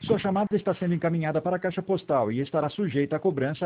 Sua chamada está sendo encaminhada para a caixa postal e estará sujeita à cobrança